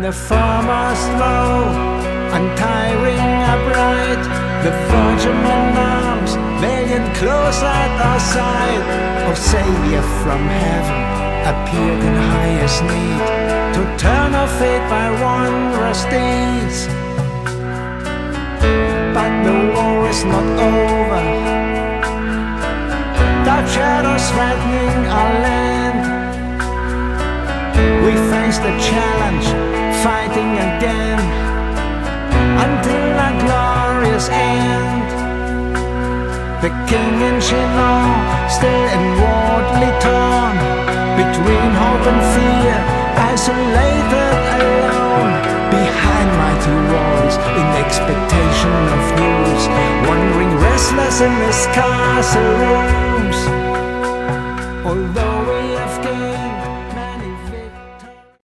the foremost low, untiring upright, the Virgin in arms, valiant close at our side. O Savior from heaven, appeared in highest need, to turn our fate by wondrous deeds. But the war is not over, dark shadows threatening our land. We face the challenge, fighting again, until a glorious end. The king in Shiloh, still inwardly torn, between hope and fear, isolated, alone, behind mighty walls, in expectation of news, wandering restless in this castle room.